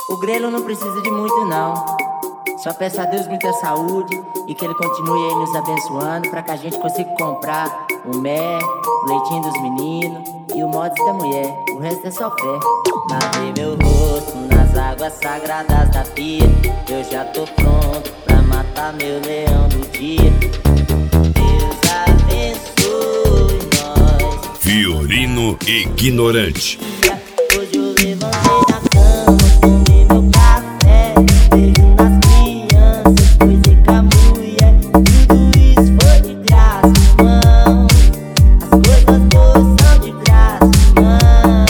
O grelo não precisa de muito não. Só peço a Deus muita saúde e que Ele continue aí nos abençoando pra que a gente consiga comprar o mel, o leitinho dos meninos e o mods da mulher. O resto é só fé. Lavei meu rosto nas águas sagradas da pia. Eu já tô pronto pra matar meu leão do dia. Deus abençoe nós. Fiorino Ignorante. Hoje eu levantei da cama, tomei meu café, beijo nas crianças, coisei com a mulher. Tudo isso foi de graça, irmão. As coisas boas são de graça, irmão.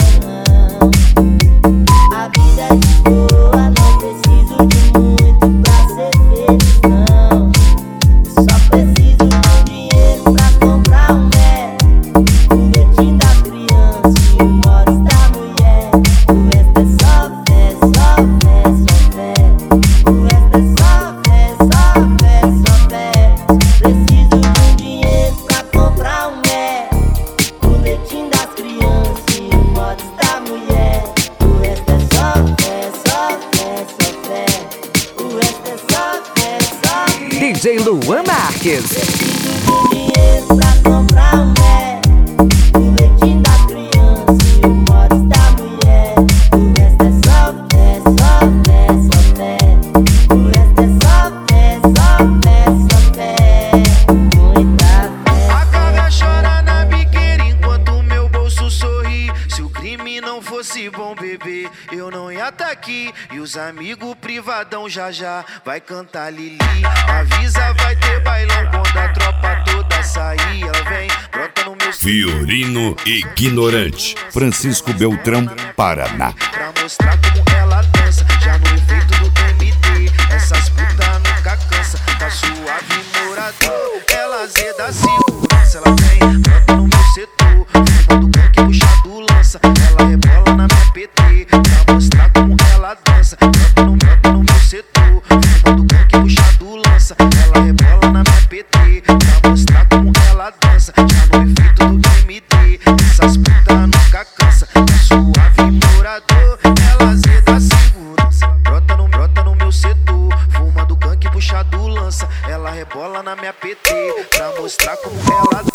A vida é de boa, não preciso de muito pra ser feliz, não. Só preciso de dinheiro pra comprar um mel, o leitinho da criança e o mods da mulher. O resto é só fé, só fé, só fé. O resto é só fé, só fé, só fé. Preciso de dinheiro pra comprar um mel, o leitinho das crianças e o mods da mulher. O resto é só fé, só fé, só fé. O resto é só fé, só fé. DJ Luan Marques. Preciso de dinheiro pra comprar um mel, o leitinho da criança e o mods da mulher. O resto é só fé, só fé, só fé. O resto é só fé, só fé, só fé. Muita fé. A carga chora na biqueira enquanto meu bolso sorri. Se o crime não fosse bom, bebê, eu não ia tá aqui. E os amigos privadão já já vai cantar Lili. Avisa, vai ter bailão quando a tropa toda sair. Ela vem, brota no meu Fiorino Ignorante. Francisco Beltrão, Paraná. pra mostrar como ela dança. Já no efeito do MD, essas putas nunca cansa. Tá suave, morador, ela zeda segurança. Ela vem, brota no meu setor, fumando coque, puxado lança. Ela rebola na minha PT, pra mostrar como ela dança. Brota no meu setor, fumando coque, puxado lança. Ela rebola na minha PT, pra mostrar como ela dança. Já no efeito do MD, essas putas nunca cansa. Tá suave, morador, ela zeda segurança. Brota no meu setor, fumando gangue, puxado lança. Ela rebola na minha PT, pra mostrar como ela